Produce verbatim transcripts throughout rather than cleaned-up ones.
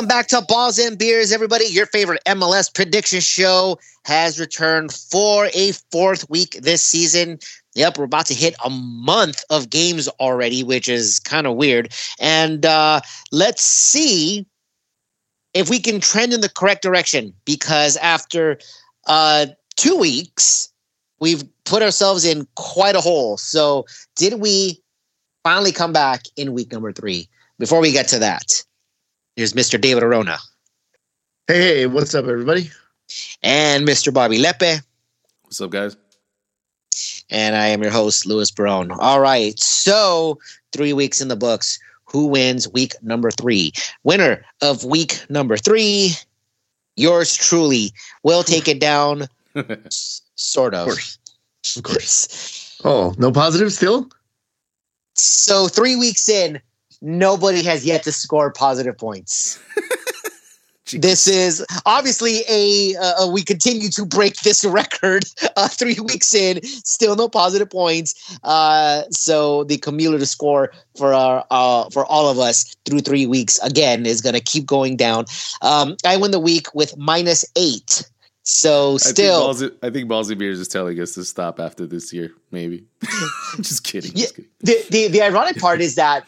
Welcome back to Balls and Beers, everybody. Your favorite M L S prediction show has returned for a fourth week this season. Yep, we're about to hit a month of games already, which is kind of weird. And uh, let's see if we can trend in the correct direction, because after uh, two weeks, we've put ourselves in quite a hole. So did we finally come back in week number three? Before we get to that, here's Mister David Arona. Hey, what's up, everybody? And Mister Bobby Lepe. What's up, guys? And I am your host, Louis Barone. All right, so three weeks in the books. Who wins week number three? Winner of week number three, yours truly. Will take it down, s- sort of. Of course. Of course. Oh, no positive still? So three weeks in, nobody has yet to score positive points. This is obviously a, uh, we continue to break this record uh, three weeks in, still no positive points. Uh, so the cumulative score for our, uh, for all of us through three weeks again is going to keep going down. Um, I win the week with minus eight. So still, I think Ballsy, I think Ballsy Beers is telling us to stop after this year. Maybe. just kidding. Yeah, just kidding. The, the the ironic part is that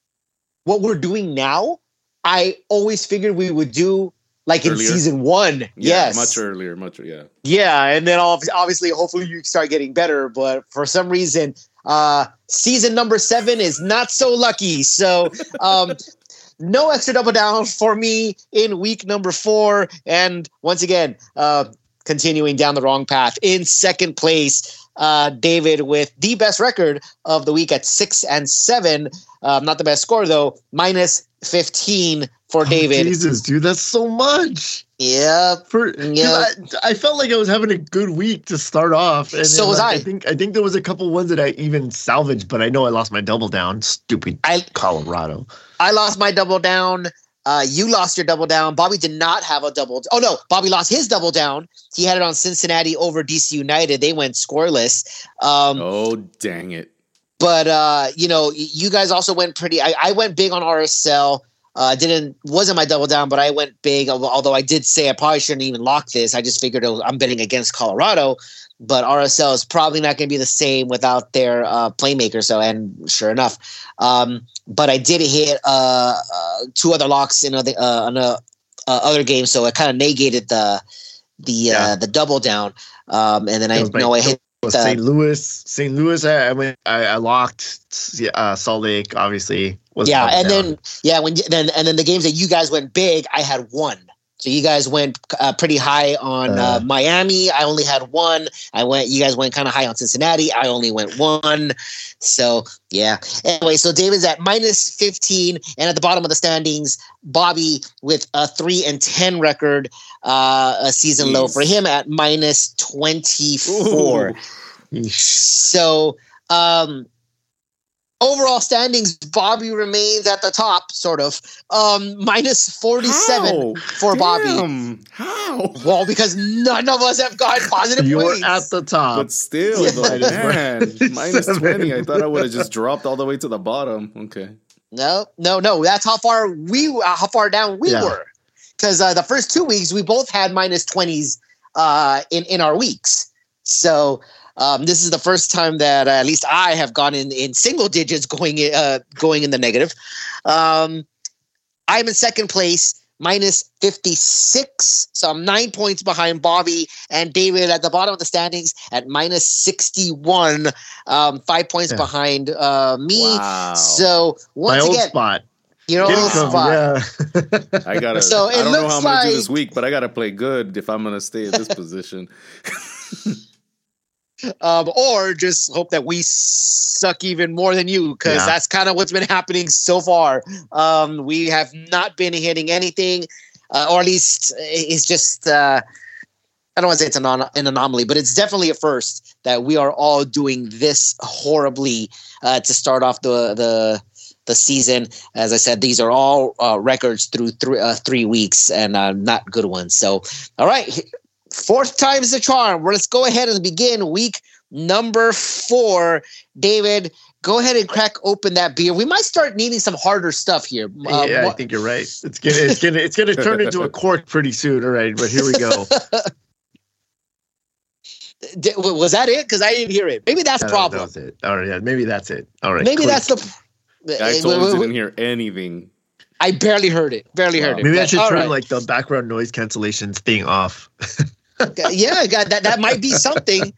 what we're doing now, I always figured we would do like in Earlier? season one. Yeah, yes. much earlier, much yeah. Yeah, and then obviously, hopefully you start getting better. But for some reason, uh, season number seven is not so lucky. So um, no extra double down for me in week number four. And once again, uh, continuing down the wrong path. In second place, uh, David with the best record of the week at six and seven. Um, not the best score, though. Minus fifteen for Oh, David. Jesus, dude, that's so much. Yeah. For Yeah. I, I felt like I was having a good week to start off. And So then, was like, I. I think I think there was a couple ones that I even salvaged, but I know I lost my double down. Stupid I- Colorado. I lost my double down. Uh, you lost your double down. Bobby did not have a double. Oh, no. Bobby lost his double down. He had it on Cincinnati over D C United. They went scoreless. Um, Oh, dang it. But, uh, you know, you guys also went pretty. I, I went big on R S L. Uh, didn't wasn't my double down, but I went big. Although I did say I probably shouldn't even lock this. I just figured it was, I'm betting against Colorado. But R S L is probably not going to be the same without their uh, playmaker. So, and sure enough, um, but I did hit uh, uh, two other locks in other uh, on a, uh, other games, so it kind of negated the the Yeah. uh, the double down. Um, and then I It was my- know I hit. Well, Uh, Saint Louis, Saint Louis. I, I went. I, I locked. Uh, Salt Lake, obviously. Was Yeah, double and down. then yeah, when you- then and then the games that you guys went big, I had one. So you guys went uh, pretty high on uh, Uh. Miami. I only had one. I went. You guys went kind of high on Cincinnati. I only went one. So yeah. Anyway, so David's at minus fifteen, and at the bottom of the standings, Bobby with a three and ten record, uh, a season low Jeez. for him at minus twenty four. Ooh. Yeesh. So, um, overall standings, Bobby remains at the top, sort of, um, minus forty-seven How? for Bobby. Damn. How? Well, because none of us have gotten positive You're points. at the top. But still, Yeah. though, man, minus Seven. twenty. I thought I would have just dropped all the way to the bottom. Okay. No, no, no. That's how far we, uh, how far down we Yeah. were. Because uh, the first two weeks, we both had minus twenties uh, in in our weeks. So. Um, this is the first time that uh, at least I have gone in, in single digits going uh, going in the negative. Um, I'm in second place, minus fifty-six. So I'm nine points behind Bobby and David at the bottom of the standings at minus sixty-one, um, five points Yeah. behind uh, me. Wow. So My once old again, spot. your Didn't old come- spot. Yeah. I gotta. So it I don't know looks how I'm gonna do this like- week, but I gotta play good if I'm gonna stay in this position. Um, or just hope that we suck even more than you, because Yeah. that's kind of what's been happening so far. Um, we have not been hitting anything, uh, or at least it's just, uh, I don't want to say it's an, anom- an anomaly, but it's definitely a first that we are all doing this horribly uh, to start off the, the, the season. As I said, these are all uh, records through three, uh, three weeks and uh, not good ones. So, all right. Fourth time's the charm. Well, let's go ahead and begin week number four. David, go ahead and crack open that beer. We might start needing some harder stuff here. Uh, yeah, I think you're right. It's gonna, it's gonna, it's gonna turn into a cork pretty soon. All right, but here we go. Was that it? Because I didn't hear it. Maybe that's no, problem. That was it. All right, yeah, maybe that's it. All right, maybe quick. that's the. I totally didn't hear anything. I barely heard it. Barely heard it. Maybe but, I should turn right. like the background noise cancellations thing off. Yeah, God, that that might be something.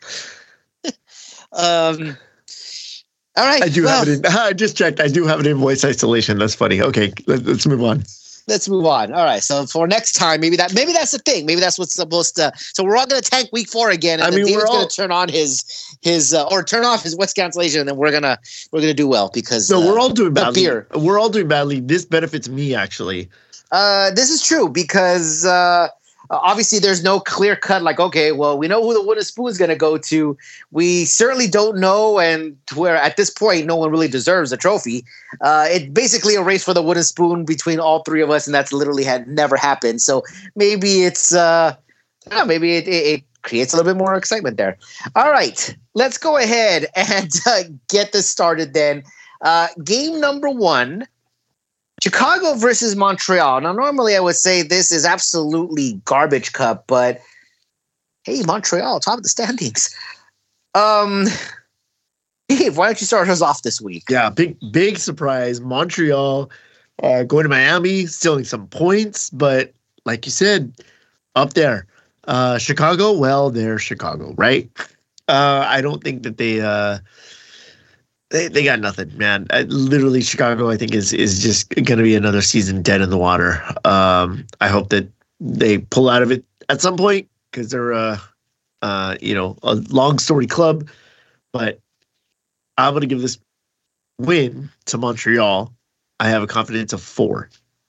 um. All right. I do well, have it in. I just checked. I do have it in voice isolation. That's funny. Okay, let, let's move on. Let's move on. All right. So for next time, maybe that maybe that's the thing. Maybe that's what's supposed to. So we're all going to tank week four again, and I then mean, David's we're all- going to turn on his his uh, or turn off his West cancellation, and then we're gonna we're gonna do well because No, uh, we're all doing the badly. beer. We're all doing badly. This benefits me actually. Uh, this is true because uh, obviously there's no clear cut. Like, okay, well, we know who the wooden spoon is going to go to. We certainly don't know, and where at this point, no one really deserves a trophy. Uh, it's basically a race for the wooden spoon between all three of us, and that's literally had never happened. So maybe it's uh, yeah, maybe it, it, it creates a little bit more excitement there. All right, let's go ahead and uh, get this started then. Uh, game number one. Chicago versus Montreal. Now, normally I would say this is absolutely garbage cup, but hey, Montreal, top of the standings. Um, Dave, why don't you start us off this week? Yeah, big big surprise. Montreal uh, going to Miami, stealing some points, but like you said, up there. Uh, Chicago, well, they're Chicago, right? Uh, I don't think that they. Uh, They they got nothing, man. I, literally, Chicago, I think, is is just going to be another season dead in the water. Um, I hope that they pull out of it at some point because they're, uh, uh, you know, a long story club. But I'm going to give this win to Montreal. I have a confidence of four.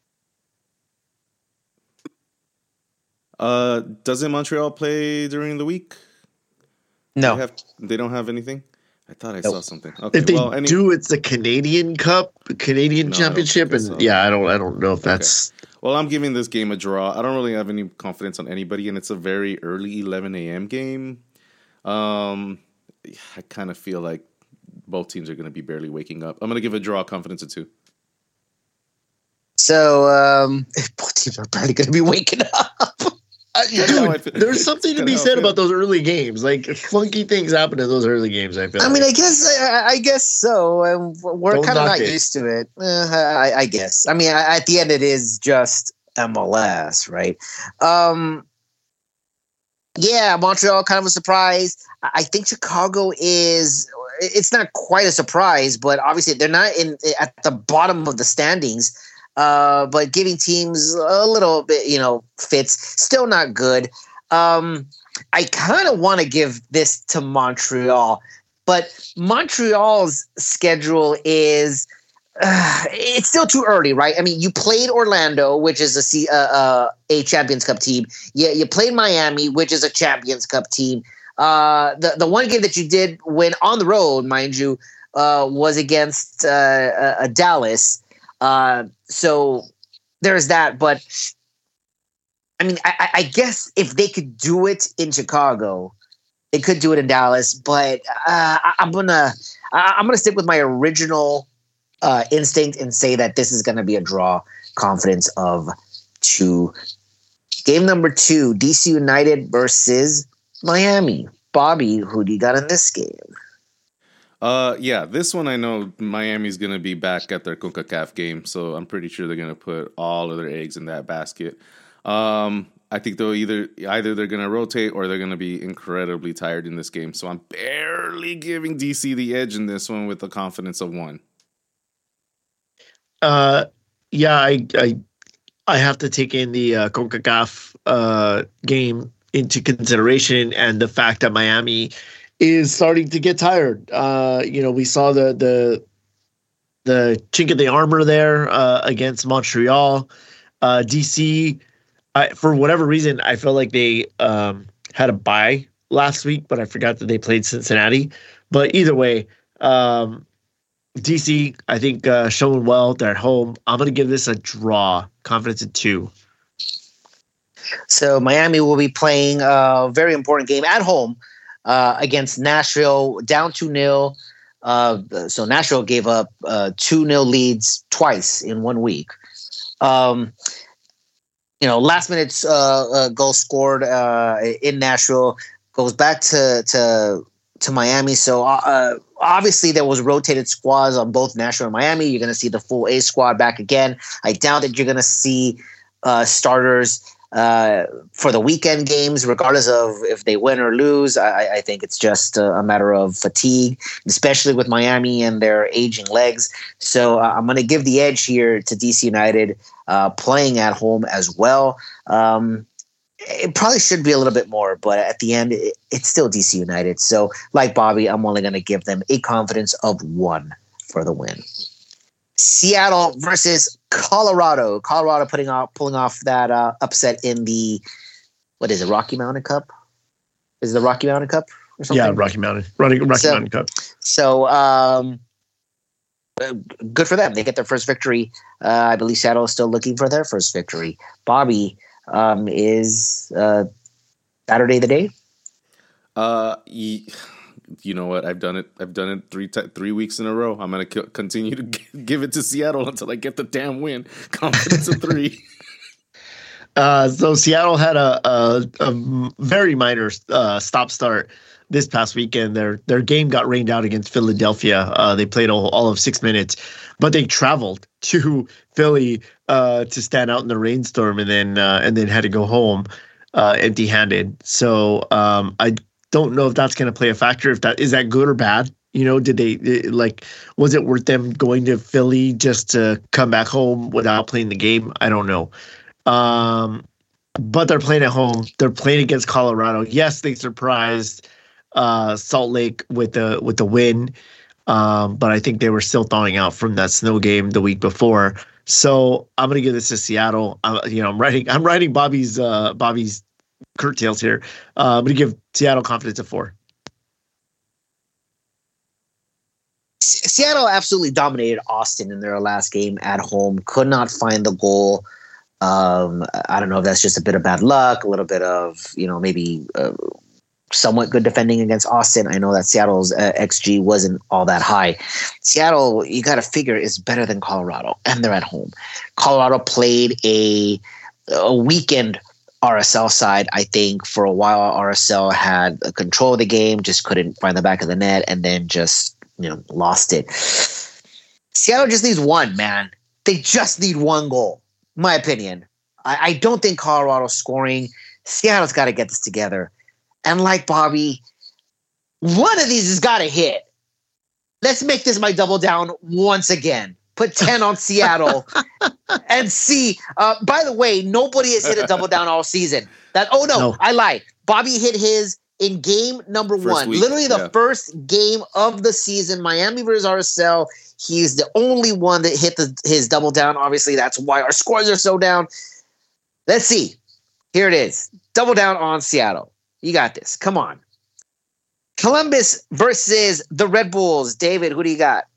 Uh, doesn't Montreal play during the week? No. They, have, they don't have anything? I thought I Nope. saw something. Okay, If they well, any, do, it's the Canadian Cup, Canadian No, I don't Championship, think and so. yeah, I don't, I don't know if that's. well, I'm giving this game a draw. I don't really have any confidence on anybody, and it's a very early eleven a.m. game. Um, I kind of feel like both teams are going to be barely waking up. I'm going to give a draw, confidence of two. So um, both teams are probably going to be waking up. That's how I feel. There's something to Kinda be how I said feel. about those early games. Like funky things happen in those early games. I feel. I mean, like. I guess I, I guess so. Um, we're Don't kind of knock not it. used to it. Uh, I, I guess. I mean, I, at the end, it is just M L S, right? Um, yeah, Montreal kind of a surprise. I I think Chicago is. It's not quite a surprise, but obviously they're not in at the bottom of the standings. Uh, but giving teams a little bit, you know, fits. Still not good. Um, I kind of want to give this to Montreal, but Montreal's schedule is uh, it's still too early, right? I mean, you played Orlando, which is a C, uh, uh, a Champions Cup team. Yeah, you played Miami, which is a Champions Cup team. Uh, the the one game that you did win on the road, mind you, uh, was against uh, uh, Dallas. Uh, so there's that, but I mean, I, I guess if they could do it in Chicago, they could do it in Dallas. But uh, I, I'm gonna I, I'm gonna stick with my original uh, instinct and say that this is gonna be a draw. Confidence of two. Game number two: D C United versus Miami. Bobby, who do you got in this game? Uh, yeah, this one I know Miami's going to be back at their CONCACAF game, so I'm pretty sure they're going to put all of their eggs in that basket. Um, I think they'll either either they're going to rotate or they're going to be incredibly tired in this game. So I'm barely giving D C the edge in this one with the confidence of one. Uh, yeah, I, I, I have to take in the uh, CONCACAF uh, game into consideration, and the fact that Miami is starting to get tired. Uh, you know, we saw the the the chink of the armor there uh, against Montreal. Uh, D C, I, for whatever reason, I felt like they um, had a bye last week, but I forgot that they played Cincinnati. But either way, um, D C, I think, uh, showing well. They're at home. I'm going to give this a draw. Confidence in two. So Miami will be playing a very important game at home uh, against Nashville, down two nil. Uh, so Nashville gave up uh, two nil leads twice in one week. Um, you know, last minute uh, uh, goal scored uh, in Nashville goes back to to to Miami. So uh, obviously there was rotated squads on both Nashville and Miami. You're going to see the full A squad back again. I doubt that you're going to see uh, starters uh, for the weekend games, regardless of if they win or lose. I, I think it's just a, a matter of fatigue, especially with Miami and their aging legs. So uh, I'm going to give the edge here to D C United uh, playing at home as well. Um, It probably should be a little bit more, but at the end, it, it's still D C United. So, like Bobby, I'm only going to give them a confidence of one for the win. Seattle versus Colorado. Colorado putting off, pulling off that uh, upset in the, what is it, Rocky Mountain Cup? Is it the Rocky Mountain Cup or something? Yeah, Rocky Mountain. Rocky, Rocky so, Mountain Cup. So, um, good for them. They get their first victory. Uh, I believe Seattle is still looking for their first victory. Bobby, Um, is uh, Saturday the day? Uh, y- you know what? I've done it. I've done it three t- three weeks in a row. I'm gonna c- continue to g- give it to Seattle until I get the damn win. Confidence of three. Uh, so Seattle had a, a, a very minor uh, stop start this past weekend. Their their game got rained out against Philadelphia. Uh, they played all, all of six minutes, but they traveled to Philly uh, to stand out in the rainstorm, and then uh, and then had to go home uh, empty-handed. So um, I don't know if that's going to play a factor. If that is that good or bad? You know, did they like? Was it worth them going to Philly just to come back home without playing the game? I don't know. Um, but they're playing at home. They're playing against Colorado. Yes, they surprised uh, Salt Lake with the with the win. Um, but I think they were still thawing out from that snow game the week before. So I'm gonna give this to Seattle. Uh, you know, I'm writing I'm writing Bobby's uh, Bobby's curtails here. Uh, I'm gonna give Seattle confidence of four. Seattle absolutely dominated Austin in their last game at home. Could not find the goal. Um, I don't know if that's just a bit of bad luck, a little bit of, you know, maybe uh, somewhat good defending against Austin. I know that Seattle's uh, X G wasn't all that high. Seattle, you got to figure, is better than Colorado, and they're at home. Colorado played a, a weekend R S L side. I think for a while R S L had control of the game, just couldn't find the back of the net, and then just, you know, lost it. Seattle just needs one, man. They just need one goal. My opinion. I, I don't think Colorado's scoring. Seattle's got to get this together. And like Bobby, one of these has got to hit. Let's make this my double down once again. Put ten on Seattle and see. Uh, by the way, nobody has hit a double down all season. That oh no, no. I lied. Bobby hit his in game number first one. Week, Literally the yeah. first game of the season. Miami versus R S L. He's the only one that hit the, his double down. Obviously, that's why our scores are so down. Let's see. Here it is. Double down on Seattle. You got this. Come on. Columbus versus the Red Bulls. David, who do you got?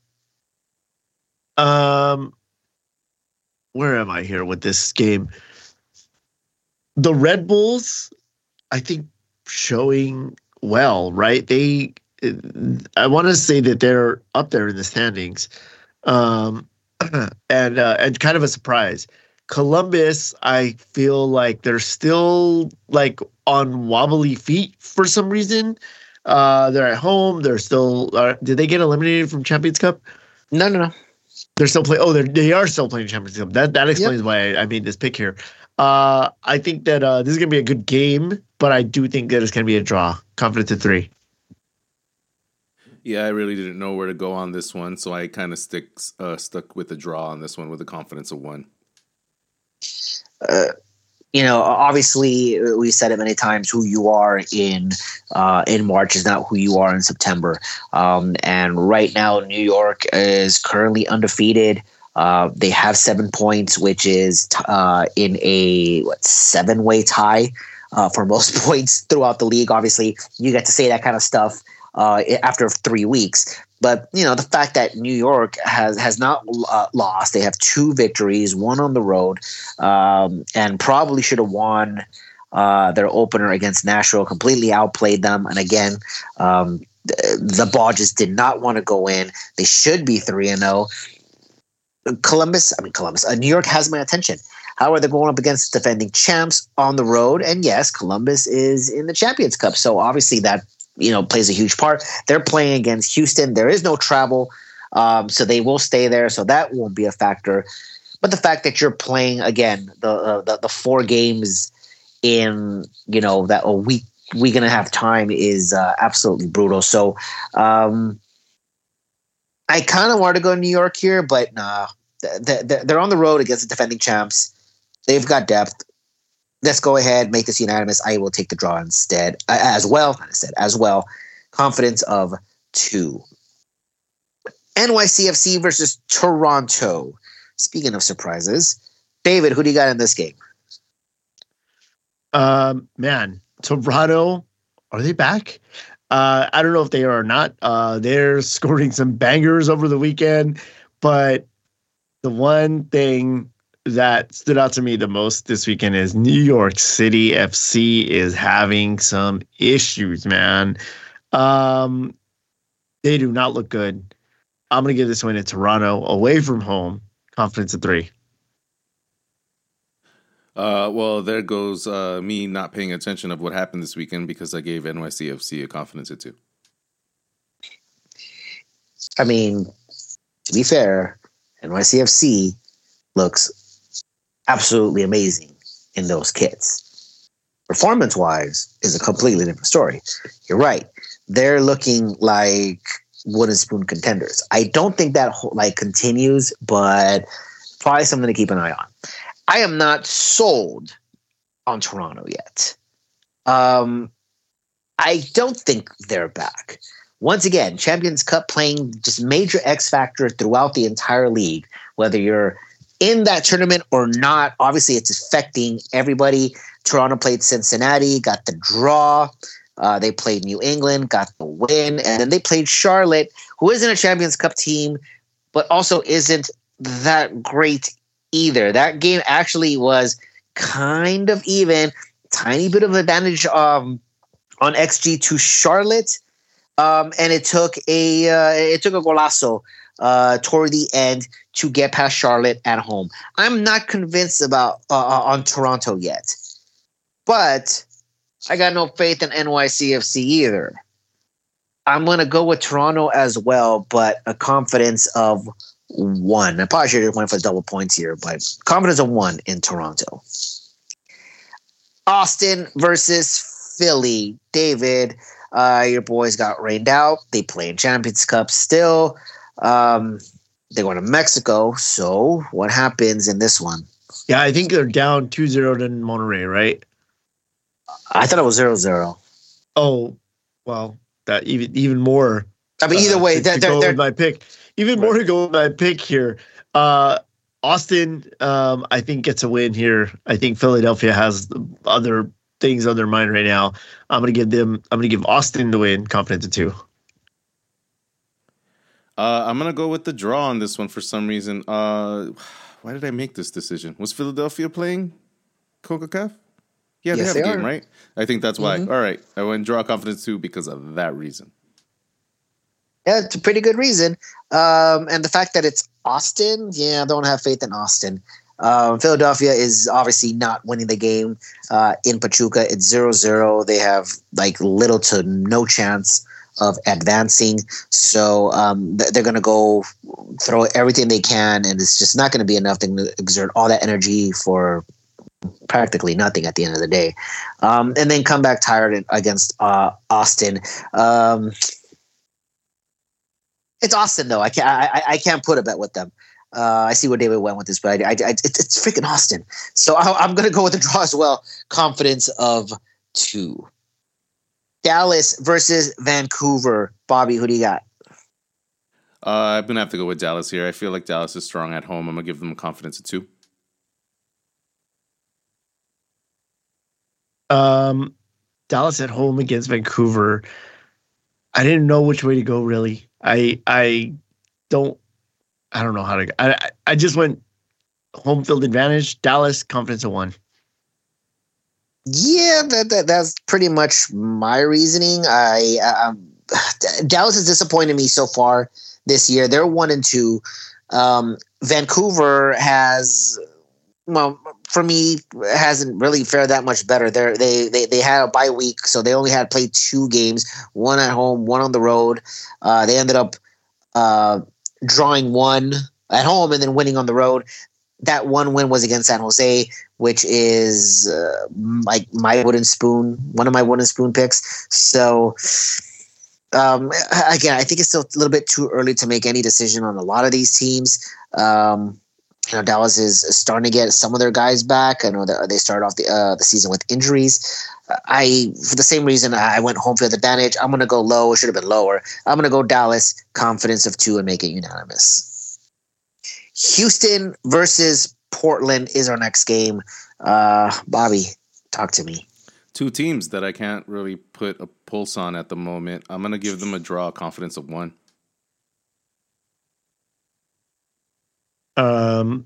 Um, where am I here with this game? The Red Bulls, I think, showing well, right? They, I want to say that they're up there in the standings, um, and uh, and kind of a surprise. Columbus, I feel like they're still like on wobbly feet for some reason. Uh, they're at home. They're still. Uh, did they get eliminated from Champions Cup? No, no, no. They're still playing. Oh, they they are still playing Champions Cup. That that explains yep. why I, I made this pick here. Uh, I think that uh, this is gonna be a good game, but I do think that it's gonna be a draw. Confidence at three. Yeah, I really didn't know where to go on this one, so I kind of stick uh, stuck with the draw on this one with a confidence of one. Uh, you know, obviously, we said it many times. Who you are in uh, in March is not who you are in September. Um, and right now, New York is currently undefeated. Uh, they have seven points, which is t- uh, in a what, seven-way tie uh, for most points throughout the league. Obviously, you get to say that kind of stuff uh, after three weeks. But, you know, the fact that New York has, has not uh, lost, they have two victories, one on the road, um, and probably should have won uh, their opener against Nashville, completely outplayed them. And again, um, the ball just did not want to go in. They should be three and zero. Columbus, I mean Columbus, uh, New York has my attention. However, they're going up against defending champs on the road, and yes, Columbus is in the Champions Cup, so obviously that you know plays a huge part. They're playing against Houston. There is no travel, um, so they will stay there, so that won't be a factor. But the fact that you're playing again the uh, the, the four games in you know that a week week and a half time is uh, absolutely brutal. So um, I kind of want to go to New York here, but nah, they're on the road against the defending champs. They've got depth. Let's go ahead, make this unanimous. I will take the draw instead, uh, as well. Not instead, as well. Confidence of two. N Y C F C versus Toronto. Speaking of surprises, David, who do you got in this game? Um, man, Toronto, are they back? Uh, I don't know if they are or not. Uh, they're scoring some bangers over the weekend, but the one thing that stood out to me the most this weekend is New York City F C is having some issues, man. Um, they do not look good. I'm going to give this one to Toronto away from home. Confidence of three. Uh, well, there goes uh, me not paying attention of what happened this weekend because I gave N Y C F C a confidence of two. I mean, to be fair, N Y C F C looks absolutely amazing in those kits. Performance-wise is a completely different story. You're right. They're looking like wooden spoon contenders. I don't think that like continues, but probably something to keep an eye on. I am not sold on Toronto yet. Um, I don't think they're back. Once again, Champions Cup playing just major X factor throughout the entire league, whether you're in that tournament or not. Obviously, it's affecting everybody. Toronto played Cincinnati, got the draw. Uh, they played New England, got the win. And then they played Charlotte, who isn't a Champions Cup team, but also isn't that great either. That game actually was kind of even, tiny bit of advantage um, on X G to Charlotte. Um, and it took a uh, it took a golazo uh, toward the end to get past Charlotte at home. I'm not convinced about uh, on Toronto yet, but I got no faith in N Y C F C either. I'm going to go with Toronto as well, but a confidence of one. I probably should have went for double points here, but confidence of one in Toronto. Austin versus Philly. David, uh, your boys got rained out. They play in Champions Cup still. Um, they're going to Mexico. So what happens in this one? Yeah, I think they're down two zero to Monterrey, right? I thought it was zero zero. Oh, well, that even even more. I mean, either uh, way, to, they're, to they're, go they're, with my pick. Even more to go with my pick here. Uh, Austin, um, I think gets a win here. I think Philadelphia has other things on their mind right now. I'm gonna give them. I'm gonna give Austin the win. Confidence of two. Uh, I'm gonna go with the draw on this one for some reason. Uh, why did I make this decision? Was Philadelphia playing CONCACAF? Yeah, they yes, have they a game, are. right? I think that's why. Mm-hmm. All right, I went draw confidence two because of that reason. Yeah, it's a pretty good reason. Um, and the fact that it's Austin, yeah, I don't have faith in Austin. Um, Philadelphia is obviously not winning the game uh, in Pachuca. It's zero zero. They have like little to no chance of advancing. So um, they're going to go throw everything they can, and it's just not going to be enough to exert all that energy for practically nothing at the end of the day. Um, and then come back tired against uh, Austin. Um, It's Austin, though. I can't. I, I can't put a bet with them. Uh, I see where David went with this, but I, I, I, it's, it's freaking Austin. So I, I'm going to go with the draw as well. Confidence of two. Dallas versus Vancouver. Bobby, who do you got? Uh, I'm gonna have to go with Dallas here. I feel like Dallas is strong at home. I'm gonna give them a confidence of two. Um, Dallas at home against Vancouver. I didn't know which way to go, really. I I don't I don't know how to. I I just went home field advantage. Dallas confidence of one. Yeah, that, that that's pretty much my reasoning. I um, Dallas has disappointed me so far this year. They're one and two. Um, Vancouver has, well, for me, hasn't really fared that much better. They're, they they they had a bye week, so they only had played two games, one at home, one on the road. Uh, they ended up uh, drawing one at home and then winning on the road. That one win was against San Jose, which is uh, like my wooden spoon, one of my wooden spoon picks. So, um, again, I think it's still a little bit too early to make any decision on a lot of these teams. Um, you know, Dallas is starting to get some of their guys back. I know that they started off the uh, the season with injuries. I, for the same reason, I went home field advantage. I'm going to go low. It should have been lower. I'm going to go Dallas, confidence of two, and make it unanimous. Houston versus Portland is our next game. Uh, Bobby, talk to me. Two teams that I can't really put a pulse on at the moment. I'm going to give them a draw, confidence of one. Um,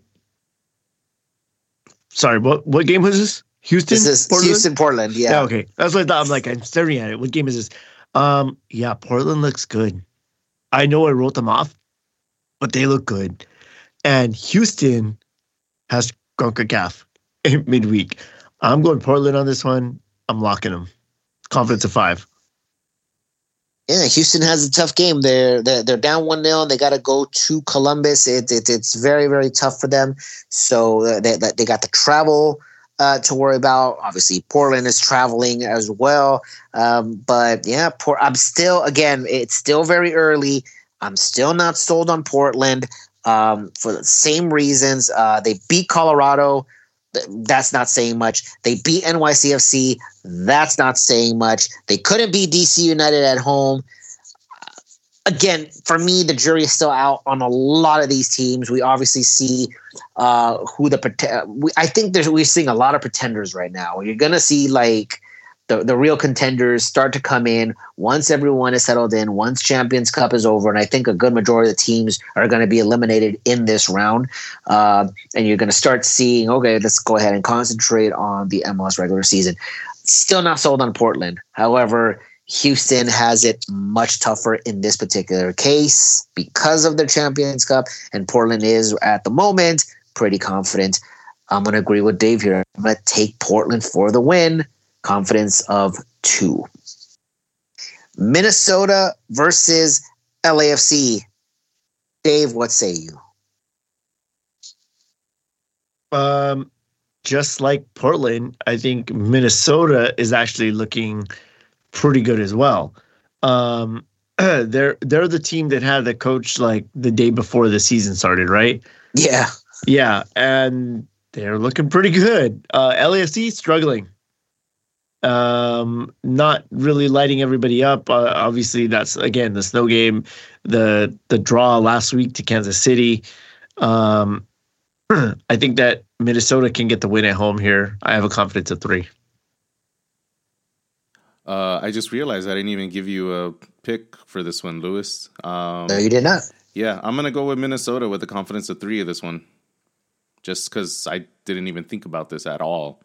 sorry, what what game was this? Houston? This is Portland? Houston, Portland, yeah. Yeah, okay. That's what I thought. I'm like, I'm staring at it. What game is this? Um, yeah, Portland looks good. I know I wrote them off, but they look good. And Houston has CONCACAF midweek. I'm going Portland on this one. I'm locking them. Confidence of five. Yeah, Houston has a tough game. They're they're, they're down one nil. They got to go to Columbus. It, it, it's very, very tough for them. So they, they got the travel uh, to worry about. Obviously, Portland is traveling as well. Um, but, yeah, Port, I'm still, again, it's still very early. I'm still not sold on Portland. Um, for the same reasons. Uh, they beat Colorado. That's not saying much. They beat N Y C F C. That's not saying much. They couldn't beat D C United at home. Again, for me, the jury is still out on a lot of these teams. We obviously see uh, who the we, I think there's we're seeing a lot of pretenders right now. You're gonna see like the the real contenders start to come in once everyone is settled in, once Champions Cup is over, and I think a good majority of the teams are going to be eliminated in this round. Uh, and you're going to start seeing, okay, let's go ahead and concentrate on the M L S regular season. Still not sold on Portland. However, Houston has it much tougher in this particular case because of their Champions Cup, and Portland is at the moment pretty confident. I'm going to agree with Dave here. I'm going to take Portland for the win. Confidence of two. Minnesota versus L A F C. Dave, what say you? Um, just like Portland, I think Minnesota is actually looking pretty good as well. Um, they're they're the team that had the coach like the day before the season started, right? Yeah, yeah, and they're looking pretty good. Uh, L A F C struggling. Um, not really lighting everybody up. Uh, obviously, that's again the snow game, the the draw last week to Kansas City. Um, I think that Minnesota can get the win at home here. I have a confidence of three. Uh, I just realized I didn't even give you a pick for this one, Lewis. Um, no, you did not. Yeah, I'm gonna go with Minnesota with a confidence of three of this one, just because I didn't even think about this at all.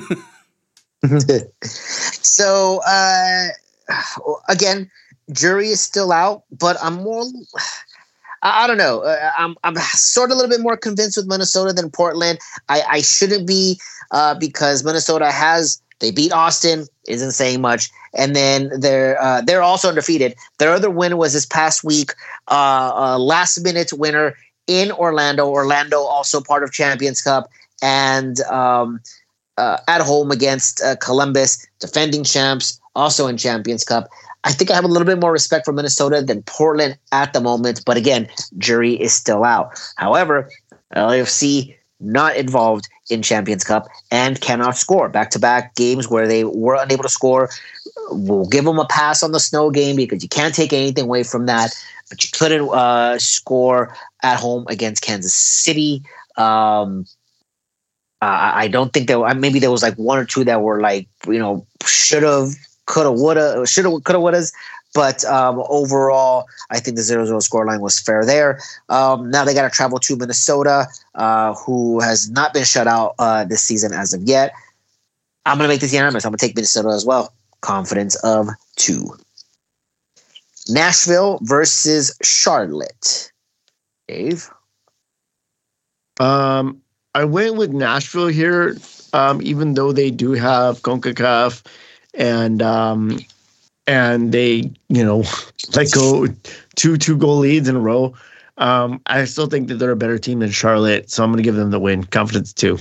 So uh, again, jury is still out, but I'm more. I, I don't know. Uh, I'm I'm sort of a little bit more convinced with Minnesota than Portland. I, I shouldn't be uh, because Minnesota has they beat Austin, isn't saying much, and then they're uh, they're also undefeated. Their other win was this past week, uh, uh, last minute winner in Orlando. Orlando also part of Champions Cup and. Um, Uh, at home against uh, Columbus, defending champs, also in Champions Cup. I think I have a little bit more respect for Minnesota than Portland at the moment. But again, jury is still out. However, L A F C not involved in Champions Cup and cannot score. Back-to-back games where they were unable to score. We'll give them a pass on the snow game because you can't take anything away from that. But you couldn't uh, score at home against Kansas City. Um Uh, I don't think there were, maybe there was like one or two that were like, you know, should have, could have, would have, should have, could have, would have. But um, overall, I think the zero zero scoreline was fair there. Um, now they got to travel to Minnesota, uh, who has not been shut out uh, this season as of yet. I'm going to make this unanimous. I'm going to take Minnesota as well. Confidence of two. Nashville versus Charlotte. Dave? Um, I went with Nashville here, um, even though they do have CONCACAF and um, and they, you know, let go two two goal leads in a row. Um, I still think that they're a better team than Charlotte, so I'm going to give them the win. Confidence two.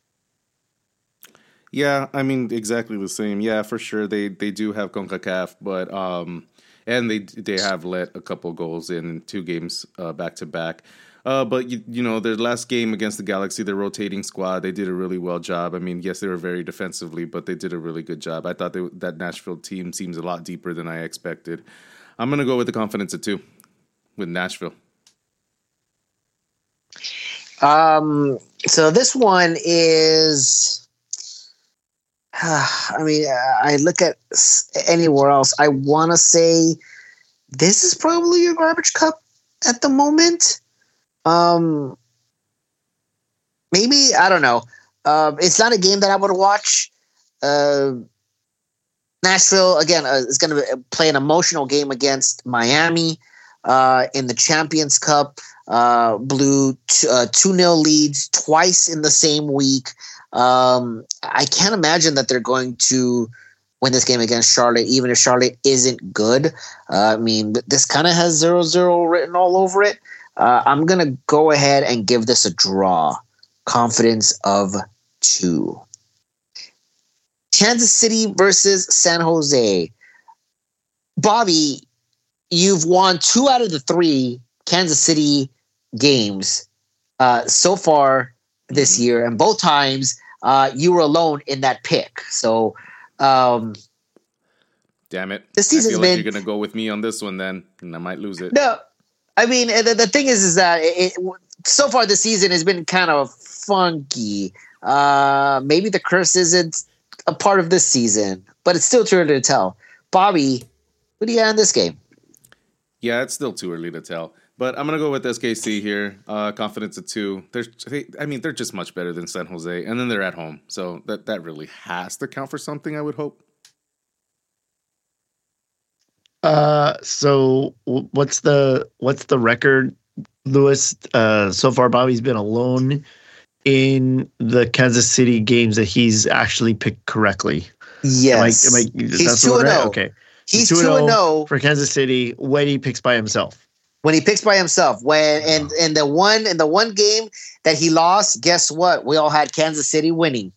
Yeah, I mean exactly the same. Yeah, for sure they they do have CONCACAF, but um, and they they have let a couple goals in two games uh, back to back. Uh, but you, you know, their last game against the Galaxy, their rotating squad, they did a really well job. I mean, yes, they were very defensively, but they did a really good job. I thought they, that Nashville team seems a lot deeper than I expected. I'm gonna go with the confidence of two with Nashville. Um. So this one is. I mean, I look at anywhere else. I want to say this is probably a garbage cup at the moment. Um, maybe I don't know. Uh, it's not a game that I would watch. Uh, Nashville again uh, is going to play an emotional game against Miami uh, in the Champions Cup. Uh, blew t- uh, two nil leads twice in the same week. Um, I can't imagine that they're going to win this game against Charlotte, even if Charlotte isn't good. Uh, I mean, this kind of has zero zero written all over it. Uh, I'm going to go ahead and give this a draw. Confidence of two. Kansas City versus San Jose. Bobby, you've won two out of the three Kansas City games uh, so far this mm-hmm. year, and both times uh, you were alone in that pick. So, um, damn it! This season's I feel been, like you're going to go with me on this one, then, and I might lose it. No, I mean the, the thing is, is that it, it, so far this season has been kind of funky. Uh, maybe the curse isn't a part of this season, but it's still too early to tell. Bobby, what do you got in this game? Yeah, it's still too early to tell. But I'm going to go with S K C here. Uh, confidence of two. They're, they, I mean, they're just much better than San Jose. And then they're at home. So that, that really has to count for something, I would hope. Uh, so what's the what's the record, Lewis? Uh, so far, Bobby's been alone in the Kansas City games that he's actually picked correctly. Yes. Am I, am I, he's two and zero. Okay. He's two and zero for Kansas City when he picks by himself. When he picks by himself, when and and the one in the one game that he lost, guess what? We all had Kansas City winning.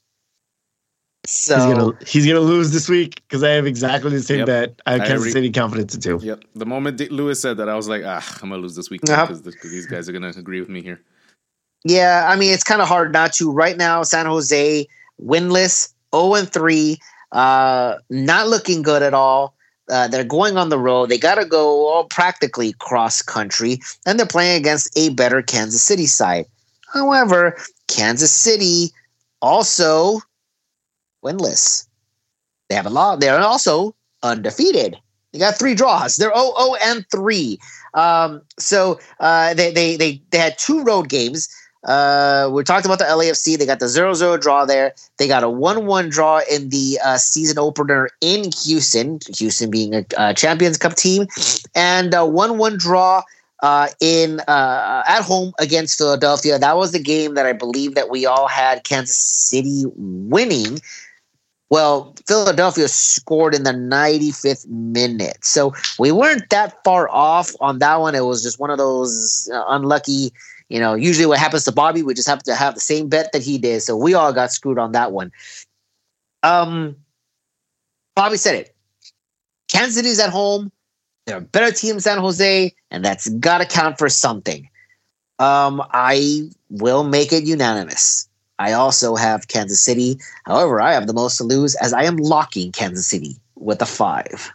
So he's gonna he's gonna lose this week because I have exactly the same yep. bet. I have I Kansas re- City confidence too. Yep. The moment D- Lewis said that, I was like, ah, I'm gonna lose this week uh-huh. because these guys are gonna agree with me here. Yeah, I mean it's kind of hard not to. Right now, San Jose winless, zero and three, uh, not looking good at all. Uh, they're going on the road. They got to go all practically cross country, and they're playing against a better Kansas City side. However, Kansas City also winless. They have a lot. They're also undefeated. They got three draws. They're zero zero and three. Um, so uh, they they they they had two road games. Uh, we talked about the L A F C. They got the zero zero draw there. They got a one one draw in the uh, season opener in Houston, Houston being a uh, Champions Cup team, and a one one draw uh, in uh, at home against Philadelphia. That was the game that I believe that we all had Kansas City winning. Well, Philadelphia scored in the ninety-fifth minute. So we weren't that far off on that one. It was just one of those uh, unlucky. You know, usually what happens to Bobby, we just happen to have the same bet that he did. So we all got screwed on that one. Um, Bobby said it. Kansas City's at home. They're a better team than San Jose, and that's got to count for something. Um, I will make it unanimous. I also have Kansas City. However, I have the most to lose as I am locking Kansas City with a five.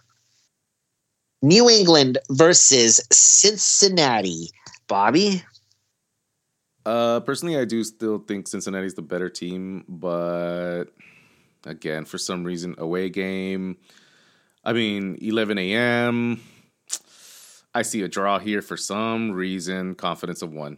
New England versus Cincinnati. Bobby? Uh, personally, I do still think Cincinnati's the better team, but again, for some reason, away game. I mean, eleven a.m. I see a draw here for some reason. Confidence of one.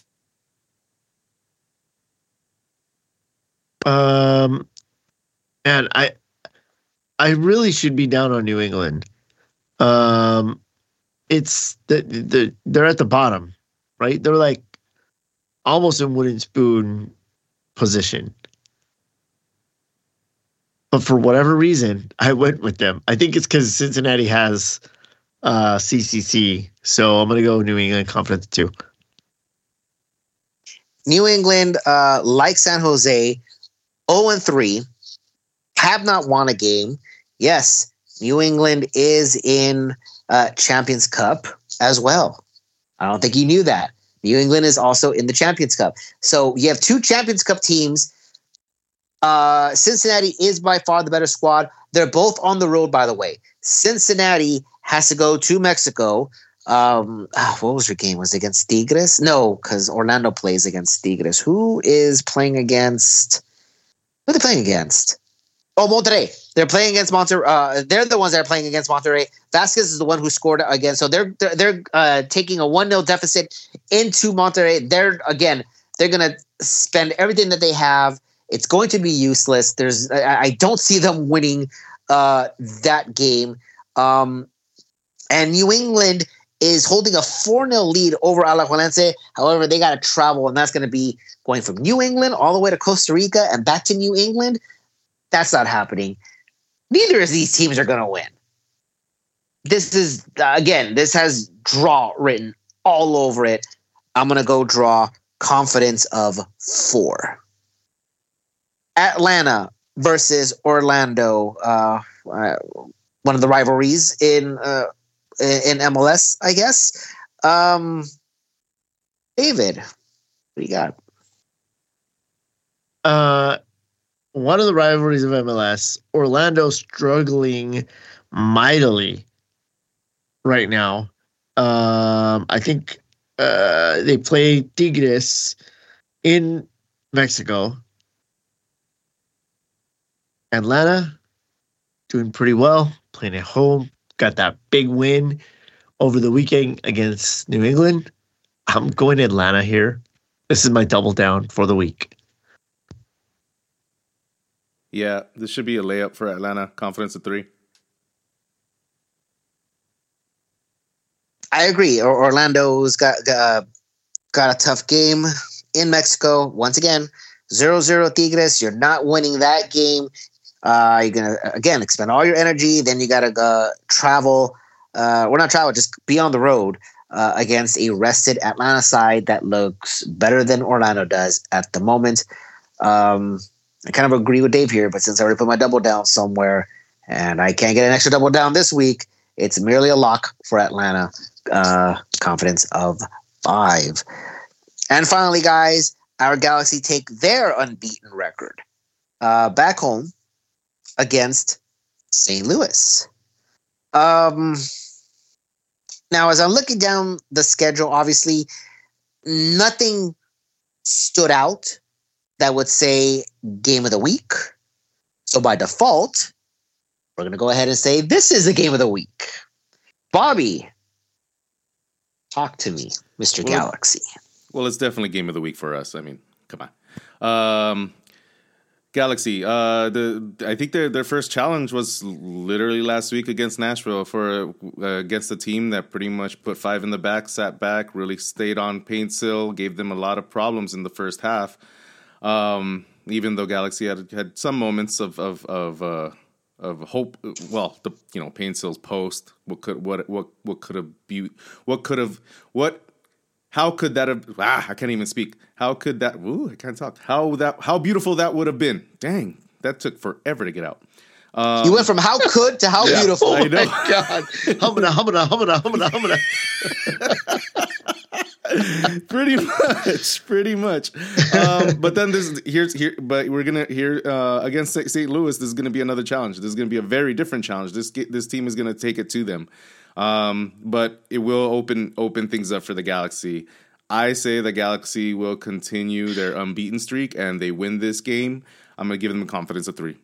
Um, and I, I really should be down on New England. Um, it's the, the they're at the bottom, right? They're like almost in wooden spoon position. But for whatever reason, I went with them. I think it's because Cincinnati has uh, C C C. So I'm going to go New England Confidence too. New England, uh, like San Jose, oh and three, have not won a game. Yes, New England is in uh, Champions Cup as well. I don't think you knew that. New England is also in the Champions Cup. So you have two Champions Cup teams. Uh, Cincinnati is by far the better squad. They're both on the road, by the way. Cincinnati has to go to Mexico. Um, oh, what was your game? Was it against Tigres? No, because Orlando plays against Tigres. Who is playing against? Who are they playing against? Oh, Monterrey. They're playing against Monterrey. Uh, they're the ones that are playing against Monterrey. Vasquez is the one who scored again. So they're they're, they're uh, taking a one nil deficit into Monterrey. They're again. They're gonna spend everything that they have. It's going to be useless. There's, I, I don't see them winning uh, that game. Um, and New England is holding a four nil lead over Alajuelense. However, they got to travel, and that's going to be going from New England all the way to Costa Rica and back to New England. That's not happening. Neither of these teams are going to win. This is, uh, again, this has draw written all over it. I'm going to go draw confidence of four. Atlanta versus Orlando, uh, uh, one of the rivalries in uh, in M L S, I guess. Um, David, what do you got? Uh, one of the rivalries of M L S, Orlando struggling mightily right now. Um, I think uh, they play Tigres in Mexico. Atlanta doing pretty well, playing at home. Got that big win over the weekend against New England. I'm going to Atlanta here. This is my double down for the week. Yeah, this should be a layup for Atlanta. Confidence of three. I agree. Orlando's got uh, got a tough game in Mexico. Once again, zero zero Tigres. You're not winning that game. Uh, you're going to, again, expend all your energy. Then you got to uh, travel. Uh, we're not travel, just be on the road uh, against a rested Atlanta side that looks better than Orlando does at the moment. Um, I kind of agree with Dave here, but since I already put my double down somewhere and I can't get an extra double down this week, it's merely a lock for Atlanta. Uh, confidence of five. And finally, guys, our Galaxy take their unbeaten record uh, back home against Saint Louis. Um, now, as I'm looking down the schedule, obviously, nothing stood out that would say game of the week. So by default, we're going to go ahead and say this is the game of the week. Bobby, talk to me, Mister Well, Galaxy. Well, it's definitely game of the week for us. I mean, come on. Um, Galaxy, uh, the I think their their first challenge was literally last week against Nashville for uh, against a team that pretty much put five in the back, sat back, really stayed on Paintsill, gave them a lot of problems in the first half. Um, even though Galaxy had had some moments of of of uh, of hope. Well, the you know Painsill's post. What could what what what could have be what could have what. How could that have? Ah, I can't even speak. How could that? Ooh, I can't talk. How that? How beautiful that would have been. Dang, that took forever to get out. Um, You went from how could to how yeah, beautiful. I know. My God, humana, humana, humana, humana, humana. pretty much, pretty much. Um, but then this here's here. But we're gonna here uh, against Saint Louis. This is gonna be another challenge. This is gonna be a very different challenge. This this team is gonna take it to them. Um, but it will open open things up for the Galaxy. I say the Galaxy will continue their unbeaten streak and they win this game. I'm going to give them a confidence of three.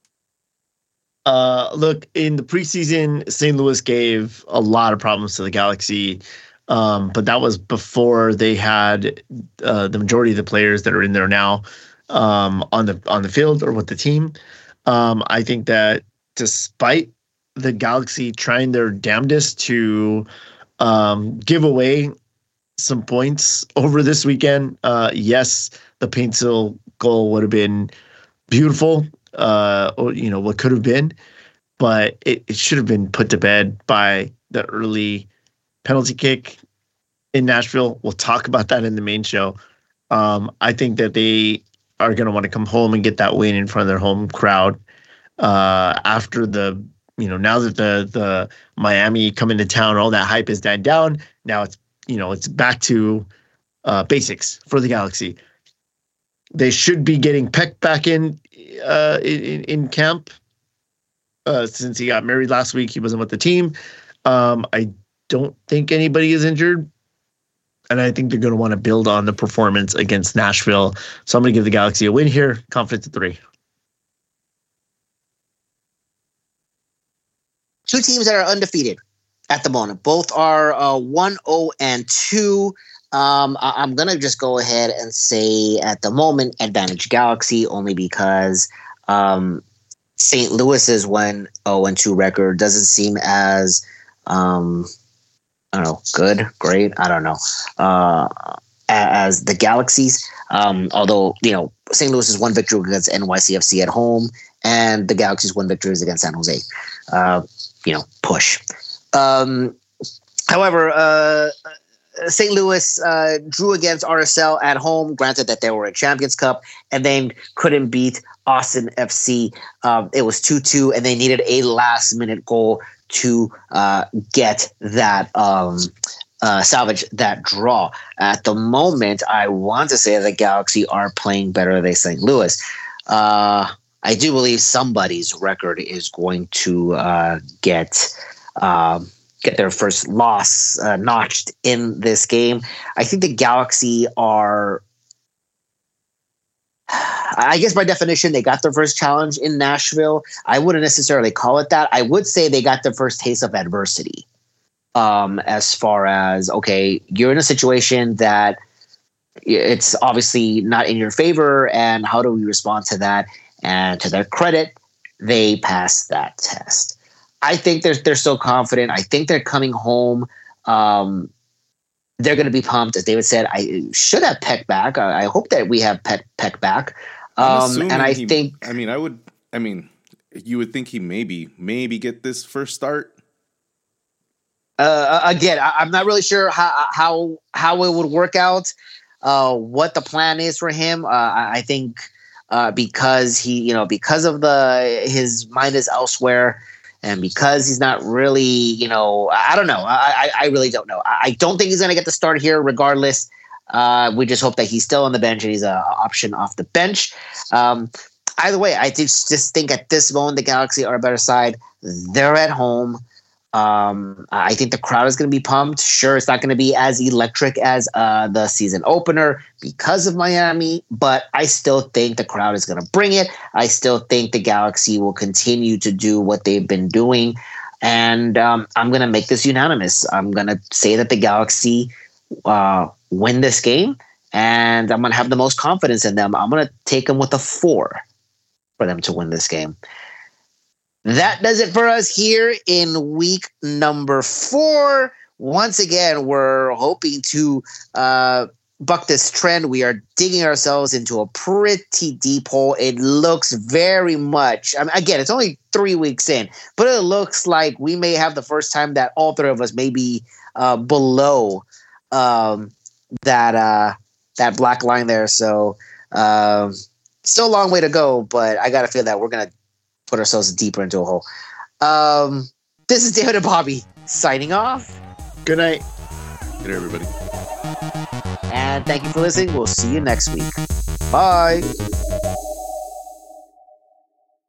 Uh, look, in the preseason, Saint Louis gave a lot of problems to the Galaxy, um, but that was before they had uh, the majority of the players that are in there now um, on the on the field or with the team. Um, I think that despite the Galaxy trying their damnedest to um, give away some points over this weekend. Uh, yes, the Paintsville goal would have been beautiful, uh, or, you know, what could have been, but it, it should have been put to bed by the early penalty kick in Nashville. We'll talk about that in the main show. Um, I think that they are going to want to come home and get that win in front of their home crowd uh, after the, you know, now that the the Miami coming to town, all that hype has died down. Now it's, you know, it's back to uh, basics for the Galaxy. They should be getting Peck back in uh, in, in camp uh, since he got married last week. He wasn't with the team. Um, I don't think anybody is injured. And I think they're going to want to build on the performance against Nashville. So I'm going to give the Galaxy a win here. Confidence at three. Two teams that are undefeated at the moment. Both are uh, one oh and two. Um, I- I'm going to just go ahead and say at the moment, advantage Galaxy, only because um, Saint Louis's one oh and two record doesn't seem as... Um, I don't know, good, great, I don't know, uh, as the Galaxies. Um, although, you know, Saint Louis is one victory against N Y C F C at home, and the Galaxies one victories against San Jose. Uh, you know, push. Um, however, uh, Saint Louis uh, drew against R S L at home, granted that they were a Champions Cup, and then couldn't beat Austin F C. Um, it was two two, and they needed a last-minute goal to uh, get that um, uh, salvage that draw. At the moment, I want to say the Galaxy are playing better than Saint Louis. Uh, I do believe somebody's record is going to uh, get uh, get their first loss uh, notched in this game. I think the Galaxy are... I guess by definition, they got their first challenge in Nashville. I wouldn't necessarily call it that. I would say they got their first taste of adversity. Um, as far as, okay, you're in a situation that it's obviously not in your favor, and how do we respond to that? And to their credit, they passed that test. I think they're, they're so confident. I think they're coming home. Um, They're going to be pumped. As David said, I should have Peck back. I, I hope that we have Peck, Peck back. Um, and I he, think... I mean, I would... I mean, you would think he maybe, maybe get this first start. Uh, again, I, I'm not really sure how how, how it would work out, uh, what the plan is for him. Uh, I, I think uh, because he, you know, because of the his mind is elsewhere, and because he's not really, you know, I don't know. I, I really don't know. I don't think he's going to get the start here regardless. Uh, we just hope that he's still on the bench and he's an option off the bench. Um, either way, I just, just think at this moment, the Galaxy are a better side. They're at home. Um, I think the crowd is going to be pumped. Sure, it's not going to be as electric as uh, the season opener because of Miami, but I still think the crowd is going to bring it. I still think the Galaxy will continue to do what they've been doing, and um, I'm going to make this unanimous. I'm going to say that the Galaxy uh, win this game, and I'm going to have the most confidence in them. I'm going to take them with a four for them to win this game. That does it for us here in week number four. Once again, we're hoping to uh, buck this trend. We are digging ourselves into a pretty deep hole. It looks very much, I mean, again, it's only three weeks in, but it looks like we may have the first time that all three of us may be uh, below um, that uh, that black line there. So um, still a long way to go, but I got to feel that we're going to put ourselves deeper into a hole. Um, this is David and Bobby signing off. Good night. Good night, everybody. And thank you for listening. We'll see you next week. Bye.